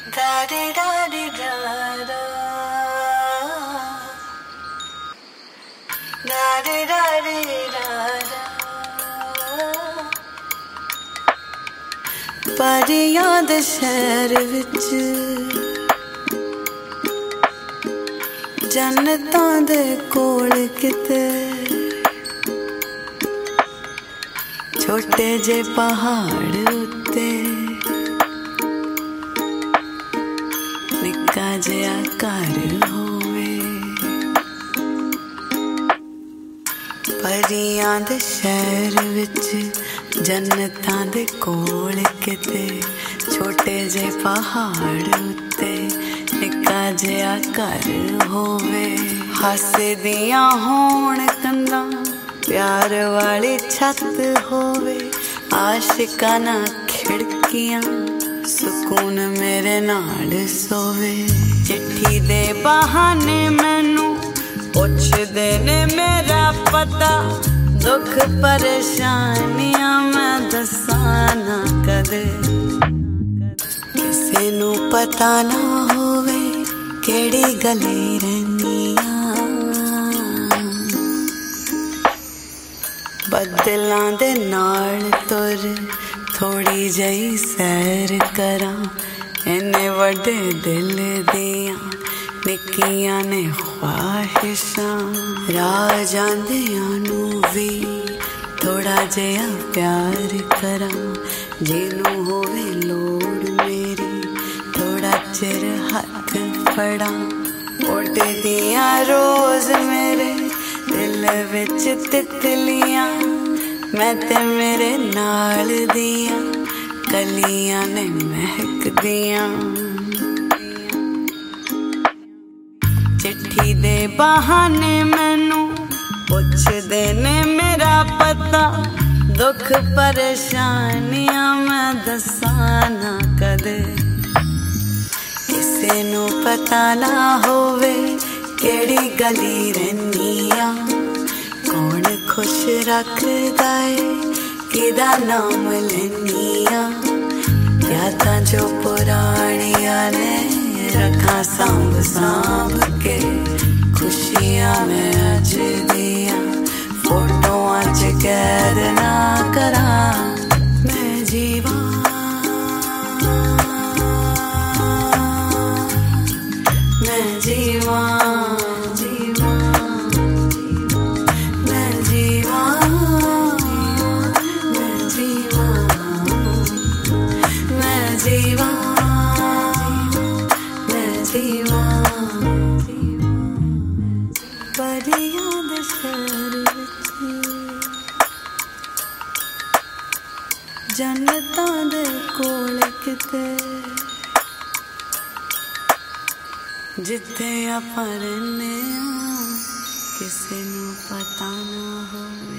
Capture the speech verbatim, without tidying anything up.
da di da di da da da di da di da da परियां दे शहर विच जन्नतां दे कोल किते छोटे जे पहाड़ उत्ते निक्का जिहा घर होवे परियां दे शहर विच जन्नतां दे कोल किते छोटे जे पहाड़ उत्ते निक्का जिहा घर होवे हासे दियां होण कंधां प्यार वाली छत होवे आशिकाना खिड़कियां सुकून मेरे नाल सोवे चिट्ठी दे बहाने मैनू पुछदे ने मेरा पता दुख परेशानियां मैं दसां ना कदे किसे नू पता ना होवे केड़ी गली रहनियां बदलां दे नाल तुर थोड़ी जही सैर करां इन्ने वड्डे दिल दियां निक्कियां ने ख्वाहिशां राह जांदियां नू भी थोड़ा जिहा प्यार करां जिनू होवे लोड़ मेरी थोड़ा चिर हथ फड़ां उड़दियां रोज मेरे दिल विच तितलियां मैं ते मेरे नाल दियां कलियां ने महकदियां चिट्ठी दे बहाने मैनू पुछदे ने मेरा पता दुख परेशानियां मैं दसां ना कदे किसे नू पता ना होवे केड़ी गली रहनियां कौन खुश रखदा है किदा नाम लैनियां यादां जो पुरानियां ने रखा सांभ सांभ के खुशियां मैं अज दियां फोटोआं च कैद ना करां मैं जीवां मैं जीवां जीवां मैं जीवां मैं जीवां मैं जीवां परियां दे शहर विच जन्नतां दे कोल किते जिथे आपां रहने किसे नू पता ना होवे।